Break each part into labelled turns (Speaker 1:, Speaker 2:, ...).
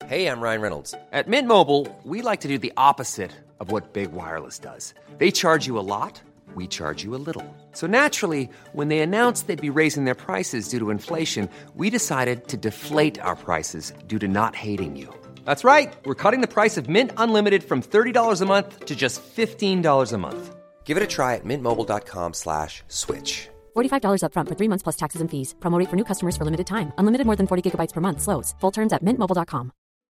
Speaker 1: Hey, I'm Ryan Reynolds. At Mint Mobile, we like to do the opposite of what Big Wireless does. They charge you a lot, we charge you a little. So naturally, when they announced they'd be raising their prices due to inflation, we decided to deflate our prices due to not hating you. That's right. We're cutting the price of Mint Unlimited from $30 a month to just $15 a month. Give it a try at mintmobile.com/switch.
Speaker 2: $45 up front for 3 months plus taxes and fees. Promo rate for new customers for limited time. Unlimited more than 40 gigabytes per month. Slows full terms at mintmobile.com.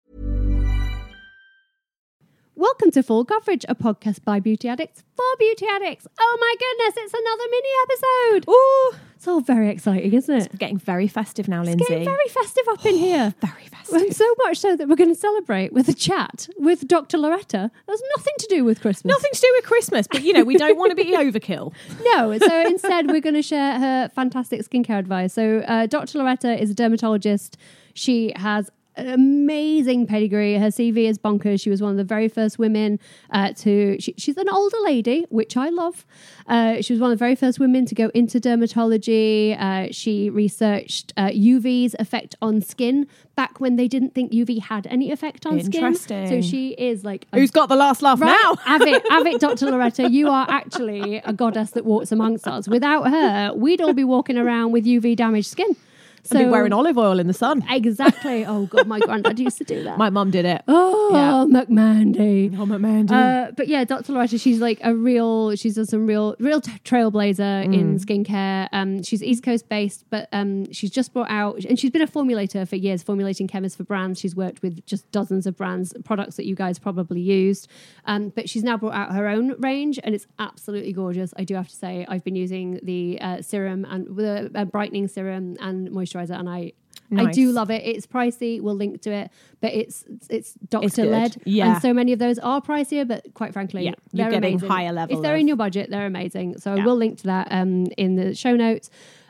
Speaker 3: Welcome to Full Coverage, a podcast by beauty addicts for beauty addicts. Oh my goodness, it's another mini episode. Ooh, it's all very exciting, isn't it?
Speaker 4: It's getting very festive now, Lindsay.
Speaker 3: It's getting very festive up in here.
Speaker 4: Very festive.
Speaker 3: And so much so that we're going to celebrate with a chat with Dr. Loretta. There's nothing to do with Christmas.
Speaker 4: Nothing to do with Christmas, but, we don't want to be overkill.
Speaker 3: No, so instead we're going to share her fantastic skincare advice. So Dr. Loretta is a dermatologist. She has an amazing pedigree. Her CV is bonkers. She was one of the very first women she's an older lady, which I love. She was one of the very first women to go into dermatology. She researched UV's effect on skin back when they didn't think UV had any effect on skin.
Speaker 4: Interesting.
Speaker 3: So she is like...
Speaker 4: Who's got the last laugh now?
Speaker 3: Have it, Dr. Loretta. You are actually a goddess that walks amongst us. Without her, we'd all be walking around with UV damaged skin.
Speaker 4: So, I've been wearing olive oil in the sun.
Speaker 3: Exactly. Oh, God, my granddad used to do that.
Speaker 4: My mum did it.
Speaker 3: Oh, yeah. McMandy.
Speaker 4: Oh, McMandy.
Speaker 3: But yeah, Dr. Loretta, she's like she's some real trailblazer in skincare. She's East Coast based, but she's just brought out, and she's been a formulator for years, formulating chemists for brands. She's worked with just dozens of brands, products that you guys probably used. But she's now brought out her own range, and it's absolutely gorgeous. I do have to say, I've been using the serum and the brightening serum and moisturizer, and I do love it. It's pricey. We'll link to it, but it's doctor led.
Speaker 4: Yeah,
Speaker 3: and so many of those are pricier, but quite frankly,
Speaker 4: you're getting
Speaker 3: amazing.
Speaker 4: Higher level.
Speaker 3: If they're in your budget, they're amazing. So I will link to that in the show notes.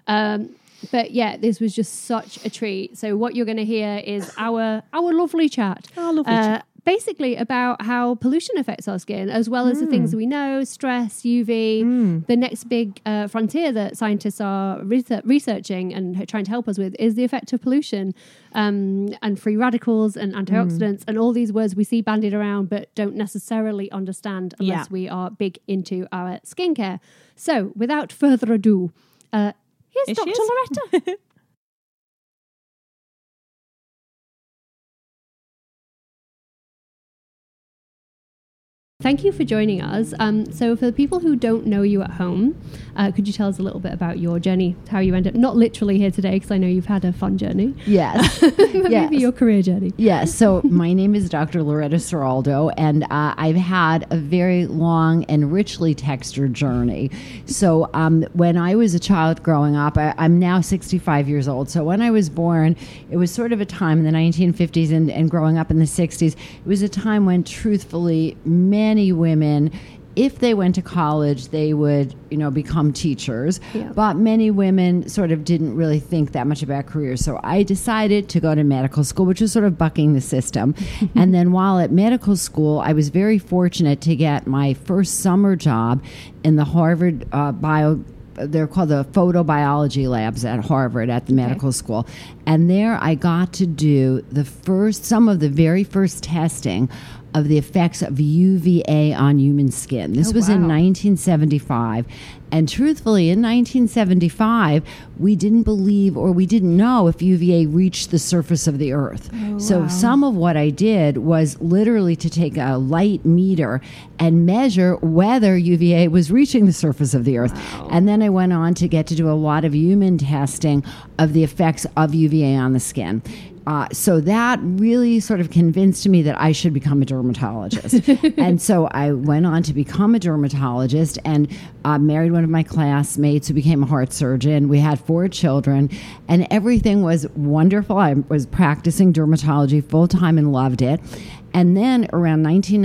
Speaker 3: But yeah, this was just such a treat. So what you're going to hear is our lovely chat. Basically about how pollution affects our skin, as well as the things we know, stress, UV. The next big frontier that scientists are researching and trying to help us with is the effect of pollution and free radicals and antioxidants and all these words we see bandied around but don't necessarily understand unless we are big into our skincare. So without further ado, here's Dr. Loretta. Thank you for joining us. So for the people who don't know you at home, could you tell us a little bit about your journey, how you ended up, not literally here today, because I know you've had a fun journey.
Speaker 5: Yes.
Speaker 3: Maybe your career journey.
Speaker 5: Yes. So my name is Dr. Loretta Ciraldo, and I've had a very long and richly textured journey. So when I was a child growing up, I'm now 65 years old. So when I was born, it was sort of a time in the 1950s and growing up in the 60s, it was a time when truthfully many women, if they went to college, they would, become teachers. Yeah. But many women sort of didn't really think that much about careers. So I decided to go to medical school, which was sort of bucking the system. And then while at medical school, I was very fortunate to get my first summer job in the Harvard they're called the photobiology labs at Harvard at the medical school. And there I got to do some of the very first testing of the effects of UVA on human skin. This was in 1975. And truthfully, in 1975, we didn't believe or we didn't know if UVA reached the surface of the earth. So some of what I did was literally to take a light meter and measure whether UVA was reaching the surface of the earth. And then I went on to get to do a lot of human testing of the effects of UVA on the skin. So that really sort of convinced me that I should become a dermatologist. And so I went on to become a dermatologist and married one of my classmates who became a heart surgeon. We had 4 children and everything was wonderful. I was practicing dermatology full-time and loved it. And then around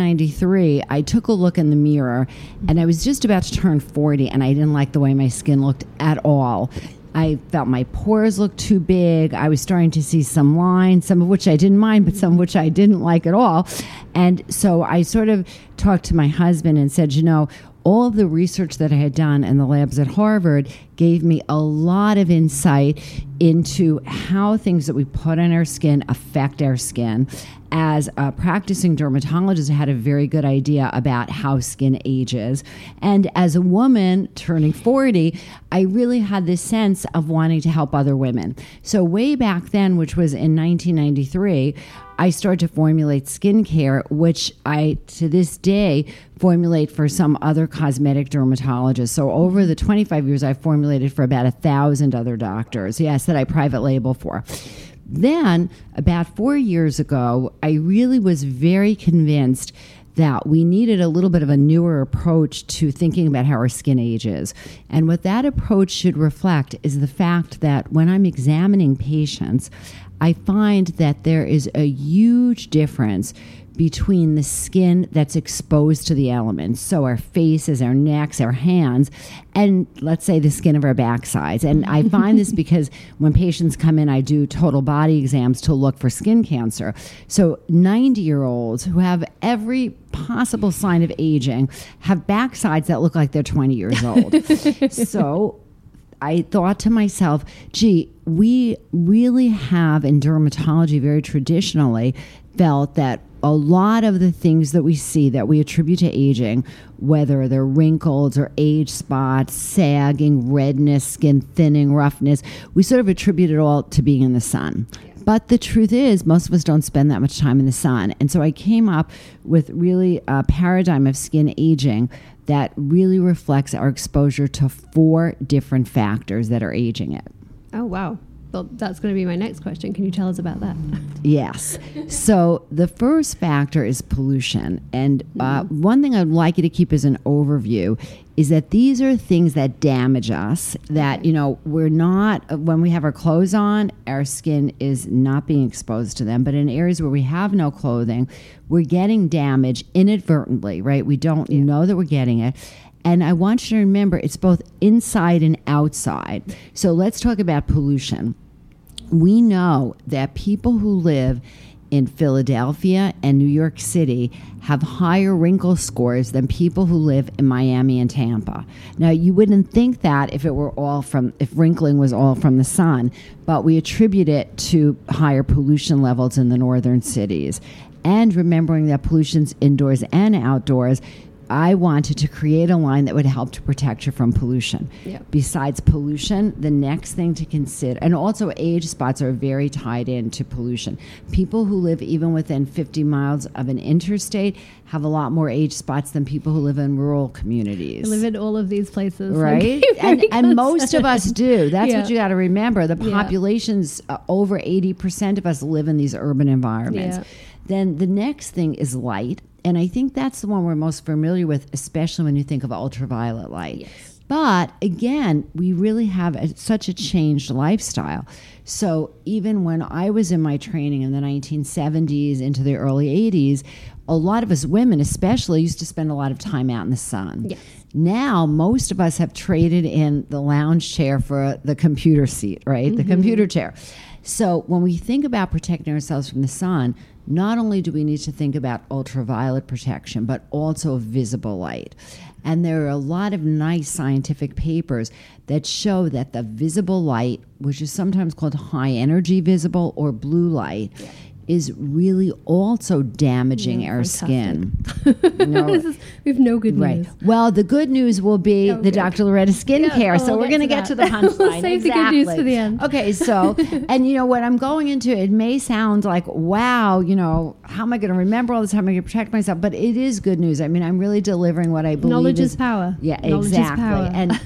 Speaker 5: 1993, I took a look in the mirror and I was just about to turn 40 and I didn't like the way my skin looked at all. I felt my pores looked too big. I was starting to see some lines, some of which I didn't mind, but some of which I didn't like at all. And so I sort of talked to my husband and said, all of the research that I had done in the labs at Harvard gave me a lot of insight into how things that we put on our skin affect our skin. As a practicing dermatologist, I had a very good idea about how skin ages. And as a woman turning 40, I really had this sense of wanting to help other women. So way back then, which was in 1993, I started to formulate skincare, which I, to this day, formulate for some other cosmetic dermatologists. So over the 25 years, I've formulated for about 1,000 other doctors, yes, that I private label for. Then, about 4 years ago, I really was very convinced that we needed a little bit of a newer approach to thinking about how our skin ages. And what that approach should reflect is the fact that when I'm examining patients, I find that there is a huge difference between the skin that's exposed to the elements, so our faces, our necks, our hands, and let's say the skin of our backsides. And I find this because when patients come in, I do total body exams to look for skin cancer. So 90-year-olds who have every possible sign of aging have backsides that look like they're 20 years old. So I thought to myself, gee, we really have in dermatology very traditionally felt that a lot of the things that we see that we attribute to aging, whether they're wrinkles or age spots, sagging, redness, skin thinning, roughness, we sort of attribute it all to being in the sun. But the truth is, most of us don't spend that much time in the sun. And so I came up with really a paradigm of skin aging that really reflects our exposure to 4 different factors that are aging it.
Speaker 3: Oh, wow. Well, that's going to be my next question. Can you tell us about that?
Speaker 5: Yes. So the first factor is pollution. And one thing I'd like you to keep as an overview is that these are things that damage us, that, you know, we're not, when we have our clothes on, our skin is not being exposed to them. But in areas where we have no clothing, we're getting damage inadvertently, right? We don't know that we're getting it. And I want you to remember, it's both inside and outside. So let's talk about pollution. We know that people who live in Philadelphia and New York City have higher wrinkle scores than people who live in Miami and Tampa. Now, you wouldn't think that if wrinkling was all from the sun, but we attribute it to higher pollution levels in the northern cities. And remembering that pollution's indoors and outdoors, I wanted to create a line that would help to protect you from pollution. Yep. Besides pollution, the next thing to consider, and also age spots are very tied into pollution. People who live even within 50 miles of an interstate have a lot more age spots than people who live in rural communities.
Speaker 3: I live in all of these places.
Speaker 5: Right? And most of us do. That's what you got to remember. The population's over 80% of us live in these urban environments. Yeah. Then the next thing is light. And I think that's the one we're most familiar with, especially when you think of ultraviolet light. Yes. But again, we really have such a changed lifestyle. So even when I was in my training in the 1970s into the early 80s, a lot of us women especially used to spend a lot of time out in the sun. Yes. Now, most of us have traded in the lounge chair for the computer seat, right? Mm-hmm. The computer chair. So when we think about protecting ourselves from the sun, not only do we need to think about ultraviolet protection, but also visible light. And there are a lot of nice scientific papers that show that the visible light, which is sometimes called high energy visible or blue light, is really also damaging our skin.
Speaker 3: We have no good news.
Speaker 5: Right. Well, the good news will be the Dr. Loretta skincare. So we're going to get to the punchline.
Speaker 3: We'll save the good news for the end.
Speaker 5: Okay, so, and you know what I'm going into, it may sound like, wow, you know, how am I going to remember all this? How am I going to protect myself? But it is good news. I mean, I'm really delivering what I believe
Speaker 3: Knowledge is power.
Speaker 5: Yeah,
Speaker 3: Knowledge
Speaker 5: exactly.
Speaker 3: Is power.
Speaker 5: And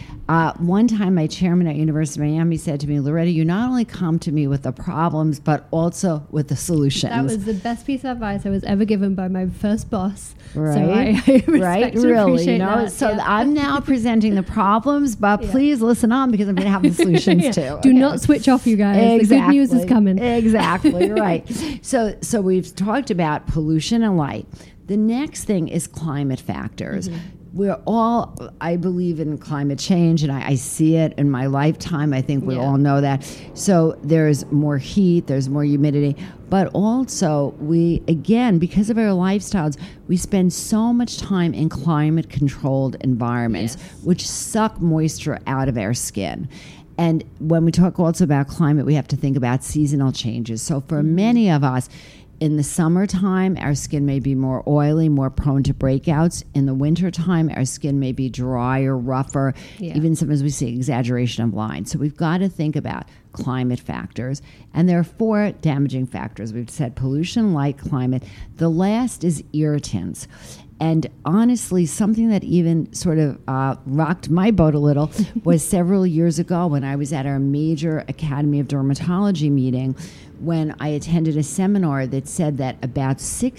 Speaker 5: one time my chairman at University of Miami said to me, Loretta, you not only come to me with the problems, but also with the solutions.
Speaker 3: That was the best piece of advice I was ever given by my first boss.
Speaker 5: Right.
Speaker 3: So I respect and appreciate that.
Speaker 5: So I'm now presenting the problems, but please listen on because I'm going to have the solutions too.
Speaker 3: Do not switch off, you guys.
Speaker 5: Exactly.
Speaker 3: The good news is coming.
Speaker 5: Exactly, right. So we've talked about pollution and light. The next thing is climate factors. Mm-hmm. we're all, I believe in climate change, and I see it in my lifetime. I think we all know that. So there's more heat, there's more humidity, but also we, again, because of our lifestyles, we spend so much time in climate-controlled environments, which suck moisture out of our skin. And when we talk also about climate, we have to think about seasonal changes. So for many of us, in the summertime, our skin may be more oily, more prone to breakouts. In the wintertime, our skin may be drier, rougher. Even sometimes we see exaggeration of lines. So we've got to think about climate factors. And there are 4 damaging factors. We've said pollution, light, climate. The last is irritants. And honestly, something that even sort of rocked my boat a little was several years ago when I was at our major Academy of Dermatology meeting, when I attended a seminar that said that about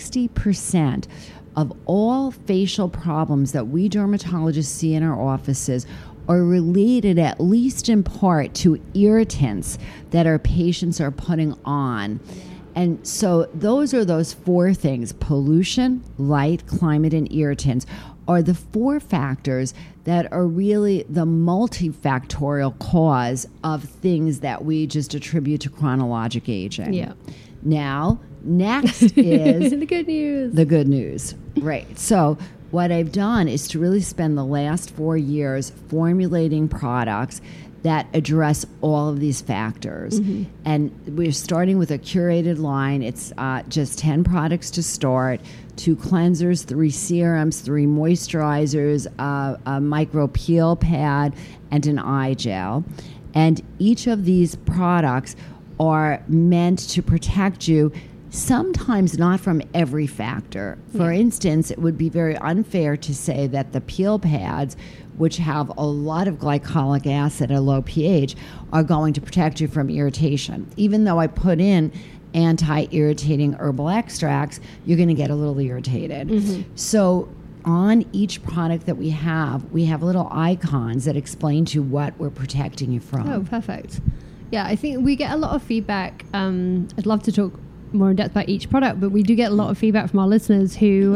Speaker 5: 60% of all facial problems that we dermatologists see in our offices are related, at least in part, to irritants that our patients are putting on. And so those are those 4 things: pollution, light, climate, and irritants are the 4 factors that are really the multifactorial cause of things that we just attribute to chronologic aging.
Speaker 3: Yeah.
Speaker 5: Now, next is
Speaker 3: the good news.
Speaker 5: The good news. Right. So what I've done is to really spend the last 4 years formulating products that address all of these factors. And we're starting with a curated line. It's just 10 products to start, 2 cleansers, 3 serums, 3 moisturizers, a micro peel pad, and an eye gel. And each of these products are meant to protect you, sometimes not from every factor. For instance, it would be very unfair to say that the peel pads, which have a lot of glycolic acid at a low pH, are going to protect you from irritation. Even though I put in anti-irritating herbal extracts, you're going to get a little irritated. So on each product that we have little icons that explain to you what we're protecting you from.
Speaker 3: Oh, perfect. Yeah, I think we get a lot of feedback. I'd love to talk more in depth about each product, but we do get a lot of feedback from our listeners who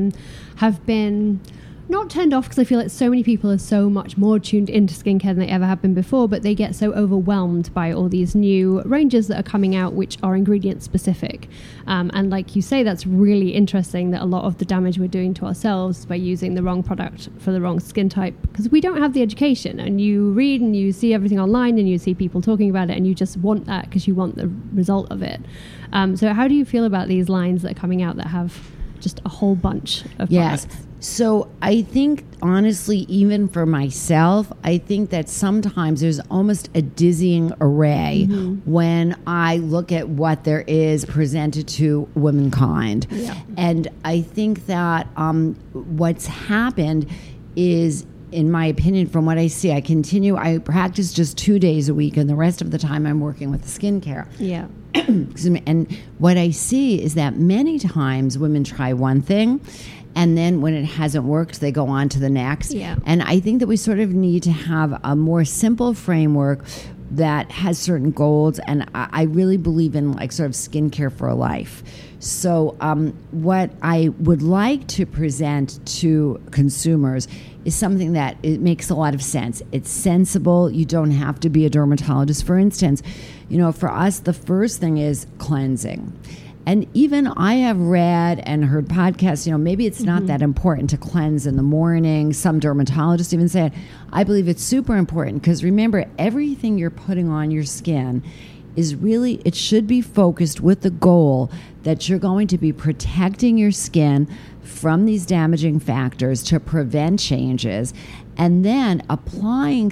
Speaker 3: have been not turned off, because I feel like so many people are so much more tuned into skincare than they ever have been before, but they get so overwhelmed by all these new ranges that are coming out which are ingredient specific. And like you say, that's really interesting that a lot of the damage we're doing to ourselves by using the wrong product for the wrong skin type, because we don't have the education, and you read and you see everything online and you see people talking about it and you just want that because you want the result of it. So how do you feel about these lines that are coming out that have just a whole bunch of products?
Speaker 5: So I think, honestly, even for myself, I think that sometimes there's almost a dizzying array when I look at what there is presented to womankind. And I think that what's happened is, in my opinion, from what I see, I practice just 2 days a week, and the rest of the time I'm working with skincare. Excuse me. And what I see is that many times women try one thing, and then when it hasn't worked, they go on to the next. And I think that we sort of need to have a more simple framework that has certain goals, and I really believe in like sort of skincare for life. So what I would like to present to consumers is something that it makes a lot of sense. It's sensible. You don't have to be a dermatologist. For instance, for us, the first thing is cleansing. And even I have read and heard podcasts, maybe it's not that important to cleanse in the morning. Some dermatologists even say it. I believe it's super important, because remember, everything you're putting on your skin is really, it should be focused with the goal that you're going to be protecting your skin from these damaging factors to prevent changes, and then applying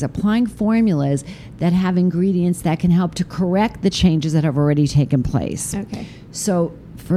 Speaker 5: formulas that have ingredients that can help to correct the changes that have already taken place.
Speaker 3: Okay.
Speaker 5: So,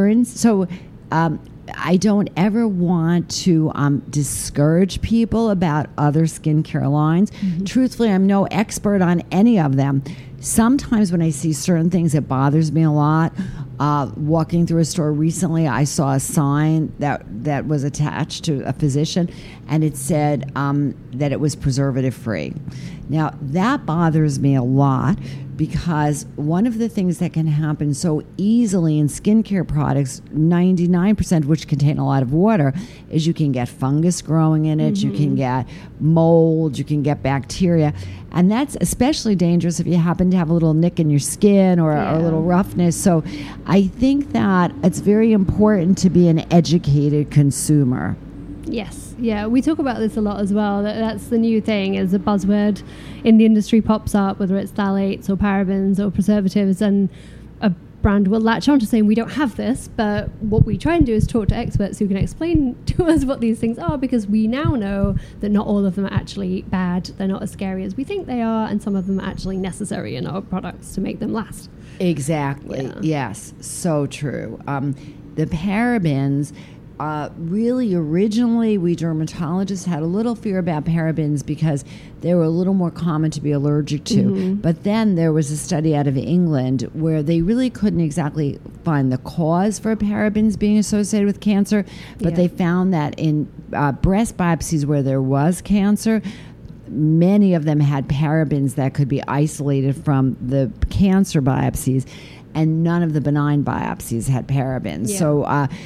Speaker 5: I don't ever want to discourage people about other skincare lines. Truthfully, I'm no expert on any of them. Sometimes when I see certain things, it bothers me a lot. Walking through a store recently, I saw a sign that was attached to a physician, and it said that it was preservative-free. Now, that bothers me a lot because one of the things that can happen so easily in skincare products, 99% which contain a lot of water, is you can get fungus growing in it, you can get mold, you can get bacteria. And that's especially dangerous if you happen to have a little nick in your skin or a little roughness. So I think that it's very important to be an educated consumer.
Speaker 3: Yes, yeah, we talk about this a lot as well. That's the new thing, as a buzzword in the industry pops up, whether it's phthalates or parabens or preservatives, and a brand will latch on to saying we don't have this, but what we try and do is talk to experts who can explain to us what these things are, because we now know that not all of them are actually bad, they're not as scary as we think they are, and some of them are actually necessary in our products to make them last.
Speaker 5: Exactly, yes, so true. The parabens, really originally we dermatologists had a little fear about parabens because they were a little more common to be allergic to. But then there was a study out of England where they really couldn't exactly find the cause for parabens being associated with cancer, but they found that in breast biopsies where there was cancer, many of them had parabens that could be isolated from the cancer biopsies, and none of the benign biopsies had parabens. So,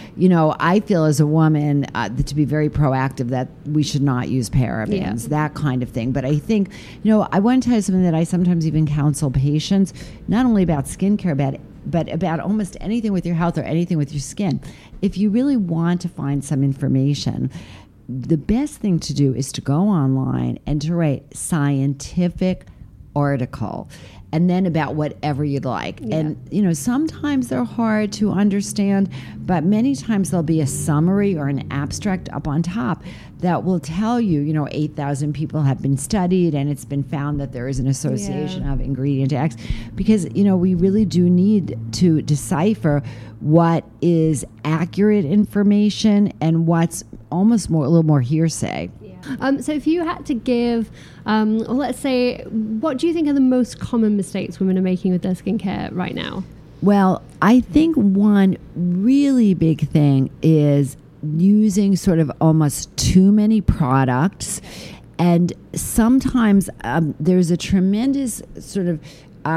Speaker 5: I feel as a woman to be very proactive that we should not use parabens, that kind of thing. But I think, I want to tell you something that I sometimes even counsel patients, not only about skincare, but about almost anything with your health or anything with your skin. If you really want to find some information, the best thing to do is to go online and to write scientific article, and then about whatever you'd like. And, sometimes they're hard to understand, but many times there'll be a summary or an abstract up on top that will tell you, 8,000 people have been studied and it's been found that there is an association of ingredient X, because, we really do need to decipher what is accurate information and what's almost a little more hearsay.
Speaker 3: So if you had to give, let's say, what do you think are the most common mistakes women are making with their skincare right now?
Speaker 5: Well, I think one really big thing is using sort of almost too many products. And sometimes there's a tremendous sort of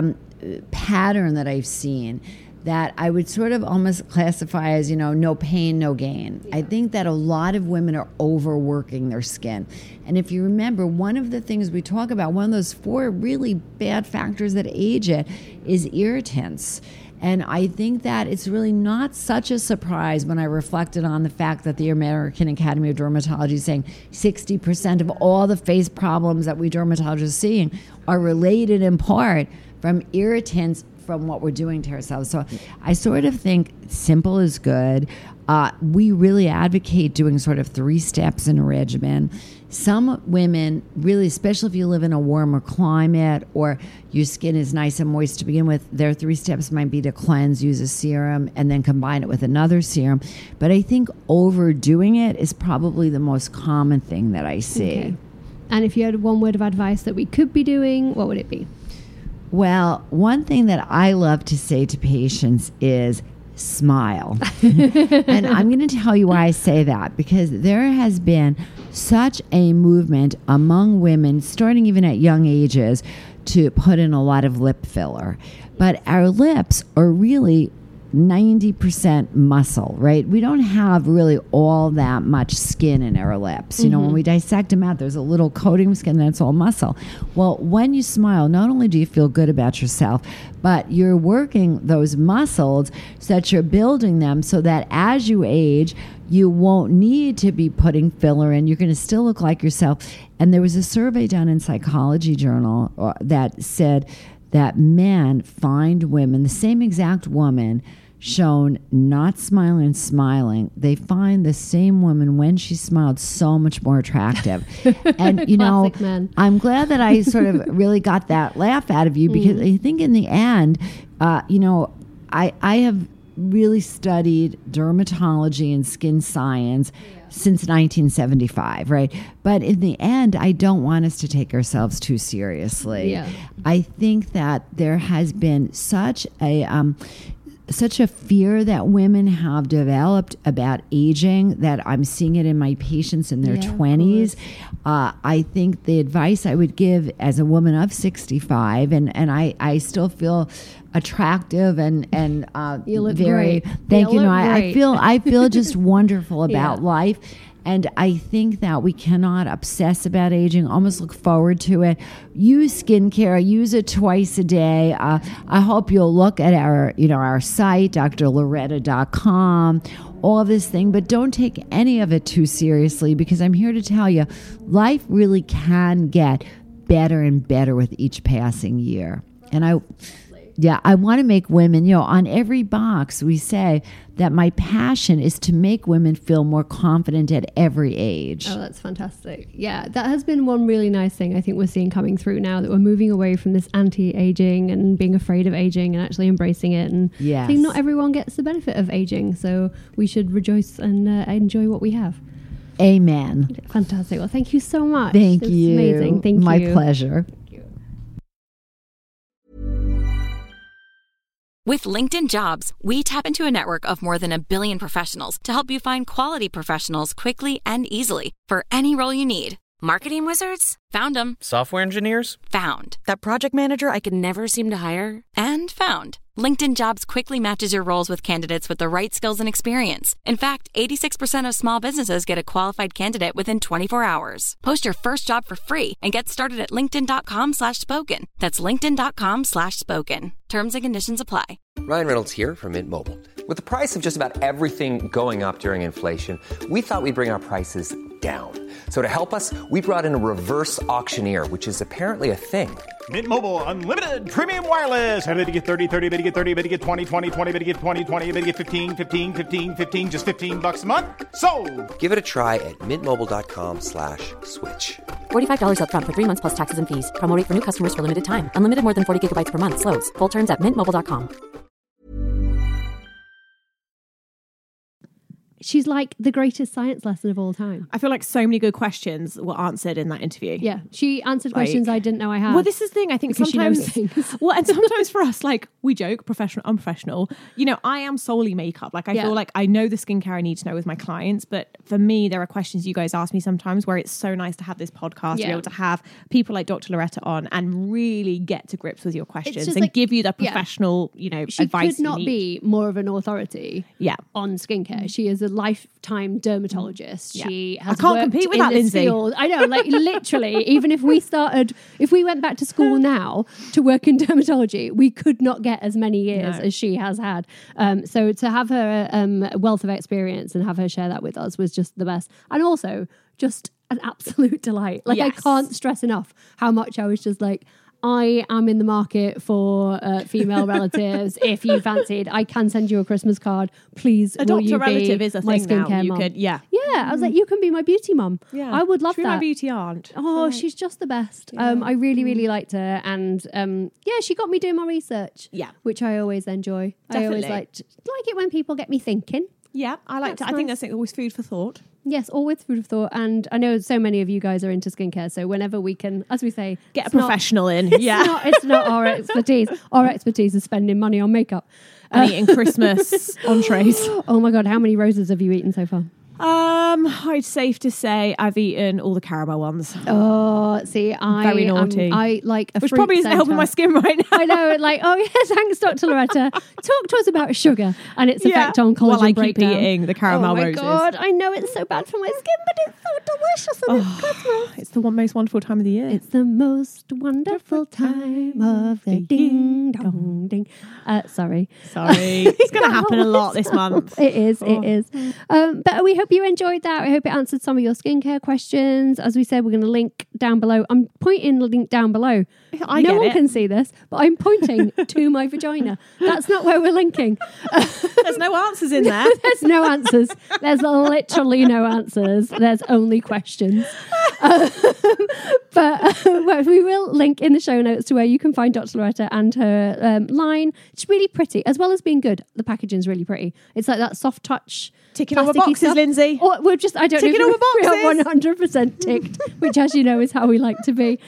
Speaker 5: pattern that I've seen that I would sort of almost classify as, no pain, no gain. I think that a lot of women are overworking their skin. And if you remember, one of the things we talk about, one of those 4 really bad factors that age it is irritants. And I think that it's really not such a surprise when I reflected on the fact that the American Academy of Dermatology is saying 60% of all the face problems that we dermatologists are seeing are related in part from irritants from what we're doing to ourselves. So I sort of think simple is good. We really advocate doing sort of 3 steps in a regimen. Some women, really, especially if you live in a warmer climate or your skin is nice and moist to begin with, their 3 steps might be to cleanse, use a serum, and then combine it with another serum. But I think overdoing it is probably the most common thing that I see.
Speaker 3: Okay. And if you had one word of advice that we could be doing, what would it be?
Speaker 5: Well, one thing that I love to say to patients is smile. And I'm going to tell you why I say that, because there has been such a movement among women, starting even at young ages, to put in a lot of lip filler. But our lips are really 90% muscle, right? We don't have really all that much skin in our lips. When we dissect them out, there's a little coating of skin that's all muscle. Well, when you smile, not only do you feel good about yourself, but you're working those muscles so that you're building them so that as you age, you won't need to be putting filler in. You're going to still look like yourself. And there was a survey done in Psychology Journal that said that men find women, the same exact woman, shown not smiling and smiling, they find the same woman when she smiled so much more attractive. And
Speaker 3: men.
Speaker 5: I'm glad that I sort of really got that laugh out of you, because I think in the end, I have really studied dermatology and skin science since 1975, right? But in the end, I don't want us to take ourselves too seriously. I think that there has been such a such a fear that women have developed about aging that I'm seeing it in my patients in their 20s. I think the advice I would give as a woman of 65, and I still feel attractive and
Speaker 3: you look
Speaker 5: very
Speaker 3: great.
Speaker 5: thank you.
Speaker 3: Great.
Speaker 5: I feel just wonderful about life. And I think that we cannot obsess about aging, almost look forward to it. Use skincare, use it twice a day. I hope you'll look at our site, drloretta.com, all of this thing, but don't take any of it too seriously, because I'm here to tell you, life really can get better and better with each passing year. And I want to make women, on every box we say that my passion is to make women feel more confident at every age.
Speaker 3: Oh, that's fantastic. Yeah, that has been one really nice thing I think we're seeing coming through now, that we're moving away from this anti-aging and being afraid of aging and actually embracing it. And I think not everyone gets the benefit of aging, so we should rejoice and enjoy what we have.
Speaker 5: Amen.
Speaker 3: Fantastic. Well, thank you so much.
Speaker 5: Thank you.
Speaker 3: Amazing. Thank you.
Speaker 5: My pleasure.
Speaker 6: With LinkedIn Jobs, we tap into a network of more than 1 billion professionals to help you find quality professionals quickly and easily for any role you need. Marketing wizards? Found them.
Speaker 7: Software engineers?
Speaker 6: Found. That project manager I could never seem to hire? And found. LinkedIn Jobs quickly matches your roles with candidates with the right skills and experience. In fact, 86% of small businesses get a qualified candidate within 24 hours. Post your first job for free and get started at linkedin.com/spoken. That's linkedin.com/spoken. Terms and conditions apply.
Speaker 1: Ryan Reynolds here from Mint Mobile. With the price of just about everything going up during inflation, we thought we'd bring our prices down. So to help us, we brought in a reverse auctioneer, which is apparently a thing.
Speaker 8: Mint Mobile Unlimited Premium Wireless. How to get 30, 30, bit to get 30, bit to get 20, 20, 20, bit to get 20, 20, bit to get 15, 15, 15, 15, just $15 a month? Sold!
Speaker 1: Give it a try at mintmobile.com/switch.
Speaker 2: $45 up front for 3 months plus taxes and fees. Promo rate for new customers for limited time. Unlimited more than 40 gigabytes per month. Slows full terms at mintmobile.com.
Speaker 3: She's like the greatest science lesson of all time.
Speaker 4: I feel like so many good questions were answered in that interview.
Speaker 3: Yeah, she answered questions I didn't know I had.
Speaker 4: Well, this is the thing. I think
Speaker 3: because
Speaker 4: sometimes,
Speaker 3: she knows things.
Speaker 4: well, and sometimes for us, like we joke, professional, unprofessional. I am solely makeup. Like I feel like I know the skincare I need to know with my clients, but for me, there are questions you guys ask me sometimes where it's so nice to have this podcast, to be able to have people like Dr. Loretta on and really get to grips with your questions and give you the professional,
Speaker 3: she
Speaker 4: advice.
Speaker 3: She could not be more of an authority on skincare. She is a lifetime dermatologist. She has
Speaker 4: I can't
Speaker 3: worked
Speaker 4: compete with
Speaker 3: in
Speaker 4: that,
Speaker 3: this
Speaker 4: Lindsay.
Speaker 3: field. I know, like literally, even if we went back to school now to work in dermatology, we could not get as many years as she has had. So to have her wealth of experience and have her share that with us was just the best. And also just an absolute delight. Like I can't stress enough how much I was just like, I am in the market for female relatives. If you fancied, I can send you a Christmas card. Please,
Speaker 4: a
Speaker 3: will you
Speaker 4: doctor relative
Speaker 3: be
Speaker 4: is a
Speaker 3: my
Speaker 4: thing now.
Speaker 3: skincare
Speaker 4: You
Speaker 3: mom?
Speaker 4: could,
Speaker 3: I was like, you can be my beauty mom.
Speaker 4: Yeah,
Speaker 3: I would love
Speaker 4: True
Speaker 3: that.
Speaker 4: My beauty aunt.
Speaker 3: Oh, she's just the best. I really, really liked her, and she got me doing my research.
Speaker 4: Yeah,
Speaker 3: which I always enjoy.
Speaker 4: Definitely.
Speaker 3: I always like it when people get me thinking.
Speaker 4: Yeah, I like to. I think that's always food for thought.
Speaker 3: Yes, all with food for thought. And I know so many of you guys are into skincare, so whenever we can, as we say,
Speaker 4: get a professional in.
Speaker 3: It's not our expertise. Our expertise is spending money on makeup
Speaker 4: and eating Christmas entrees.
Speaker 3: Oh my God, how many roses have you eaten so far?
Speaker 4: It's safe to say I've eaten all the caramel ones.
Speaker 3: Oh, see,
Speaker 4: very naughty.
Speaker 3: I like a
Speaker 4: which
Speaker 3: fruit
Speaker 4: probably isn't helping my skin right now.
Speaker 3: I know, like, oh yes, thanks, Dr. Loretta. Talk to us about sugar and its effect on collagen
Speaker 4: While I
Speaker 3: breakdown.
Speaker 4: keep eating the caramel roses.
Speaker 3: Oh my God, I know it's so bad for my skin, but it's so delicious and it's Christmas.
Speaker 4: It's the most wonderful time of the year.
Speaker 3: It's the most wonderful time of the ding dong ding. Sorry.
Speaker 4: It's going to happen a lot this month.
Speaker 3: It is. But we hope you enjoyed that. I hope it answered some of your skincare questions. As we said, we're going to link down below. I'm pointing the link down below. No one can see this, but I'm pointing to my vagina. That's not where we're linking.
Speaker 4: There's no answers in there.
Speaker 3: There's no answers. There's literally no answers. There's only questions. But we will link in the show notes to where you can find Dr. Loretta and her line. It's really pretty, as well as being good. The packaging's really pretty. It's like that soft touch.
Speaker 4: Ticking all the boxes,
Speaker 3: stuff.
Speaker 4: Lindsay.
Speaker 3: Or we're just, I don't
Speaker 4: ticking
Speaker 3: know
Speaker 4: all the boxes.
Speaker 3: We are 100% ticked, which, as you know, is how we like to be.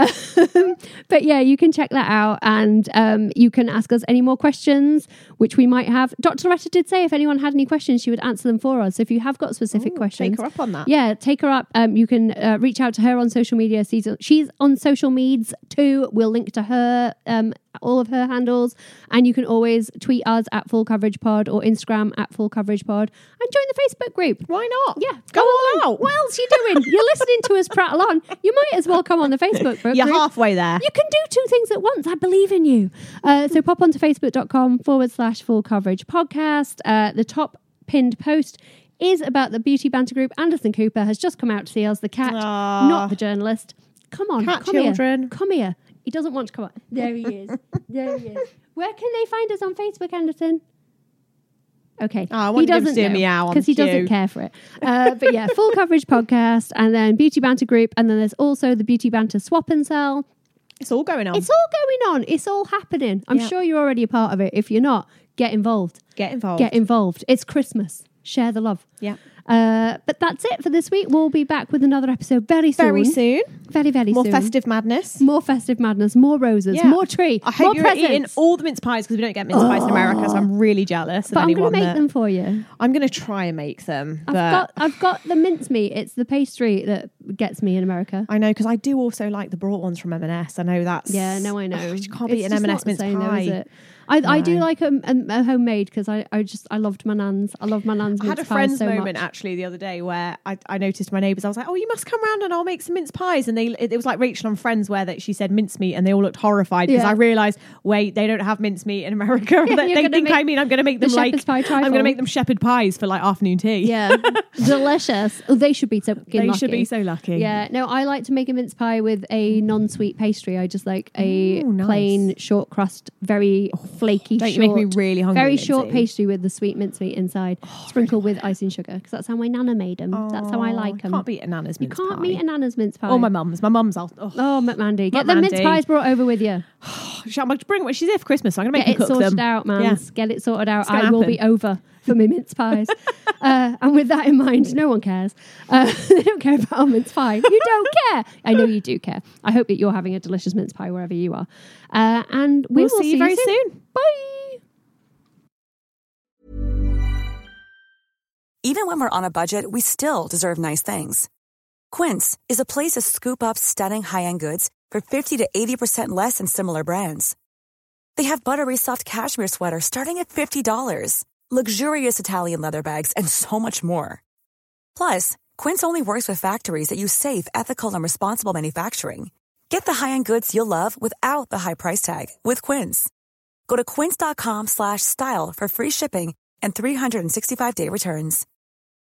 Speaker 3: But yeah, you can check that out, and you can ask us any more questions, which we might have. Dr. Loretta did say if anyone had any questions, she would answer them for us. So if you have got specific questions,
Speaker 4: take her up on that.
Speaker 3: Yeah, take her up. You can reach out to her on social media. She's on social medias too. We'll link to her, all of her handles, and you can always tweet us at Full Coverage Pod or Instagram at Full Coverage Pod, and join the Facebook group.
Speaker 4: Why not?
Speaker 3: Yeah,
Speaker 4: go all out.
Speaker 3: What else are you doing? You're listening to us prattle on. You might as well come on the Facebook group.
Speaker 4: You're halfway there.
Speaker 3: You can do two things at once. I believe in you. So pop onto facebook.com/Full Coverage Podcast. The top pinned post is about the beauty banter group. Anderson Cooper has just come out to see us, the cat, not the journalist. Come on,
Speaker 4: cat
Speaker 3: come
Speaker 4: children.
Speaker 3: Here. Come here. He doesn't want to come on. There he is. There he is. Where can they find us on Facebook, Anderson? Okay.
Speaker 4: I want him to do a meow
Speaker 3: because he doesn't care for it. But yeah, Full Coverage Podcast, and then Beauty Banter Group, and then there's also the Beauty Banter Swap and Sell.
Speaker 4: It's all going on.
Speaker 3: It's all going on. It's all happening. I'm sure you're already a part of it. If you're not, get involved.
Speaker 4: Get involved.
Speaker 3: Get involved. It's Christmas. Share the love.
Speaker 4: Yeah.
Speaker 3: But that's it for this week. We'll be back with another episode very soon.
Speaker 4: Very soon.
Speaker 3: Very, very
Speaker 4: more
Speaker 3: soon.
Speaker 4: More festive madness.
Speaker 3: More festive madness. More roses. Yeah. More tree.
Speaker 4: I hope
Speaker 3: more
Speaker 4: you're
Speaker 3: presents.
Speaker 4: eating all the mince pies, because we don't get mince pies in America, so I'm really jealous.
Speaker 3: But I'm going to make them for you.
Speaker 4: I'm going to try and make them.
Speaker 3: I've got the mincemeat. It's the pastry that gets me in America.
Speaker 4: I know, because I do also like the brought ones from M&S. I know that's...
Speaker 3: Yeah, no, I know.
Speaker 4: You can't beat an M&S mince pie.
Speaker 3: Though, is it? I do like a homemade, because I loved my nan's. I love my nan's mince pies.
Speaker 4: I had a friend's
Speaker 3: so
Speaker 4: moment
Speaker 3: much.
Speaker 4: actually the other day where I noticed my neighbours. I was like, oh, you must come round and I'll make some mince pies. And it was like Rachel on Friends, where she said mincemeat, and they all looked horrified, because I realised, wait, they don't have mincemeat in America. They think I'm going to make them like I'm going to make them shepherd pies for like afternoon tea.
Speaker 3: Yeah, delicious. Oh, they should be so lucky.
Speaker 4: They should be so lucky.
Speaker 3: Yeah, no, I like to make a mince pie with a non-sweet pastry. I just like a plain short crust, very flaky.
Speaker 4: Don't you make me really hungry,
Speaker 3: very
Speaker 4: Lindsay.
Speaker 3: short pastry with the sweet mincemeat inside, sprinkled with icing sugar, because that's how my nana made them. That's how I like them.
Speaker 4: Can't beat a nana's mince pie.
Speaker 3: You can't beat a nana's mince pie.
Speaker 4: Or my mum's. My mum's. Oh,
Speaker 3: McMandy. Get the mince pies brought over with you.
Speaker 4: She's here for Christmas, so I'm going to make
Speaker 3: Get
Speaker 4: her
Speaker 3: it
Speaker 4: cook them.
Speaker 3: sorted out, man.
Speaker 4: Yeah.
Speaker 3: Get it sorted out.
Speaker 4: I
Speaker 3: will be over for my mince pies. And with that in mind, no one cares. They don't care about a mince pie. You don't care. I know you do care. I hope that you're having a delicious mince pie wherever you are. And we'll see you very soon. Bye.
Speaker 7: Even when we're on a budget, we still deserve nice things. Quince is a place to scoop up stunning high-end goods for 50 to 80% less than similar brands. They have buttery soft cashmere sweaters starting at $50, luxurious Italian leather bags, and so much more. Plus, Quince only works with factories that use safe, ethical, and responsible manufacturing. Get the high-end goods you'll love without the high price tag with Quince. Go to quince.com/style for free shipping and 365-day returns.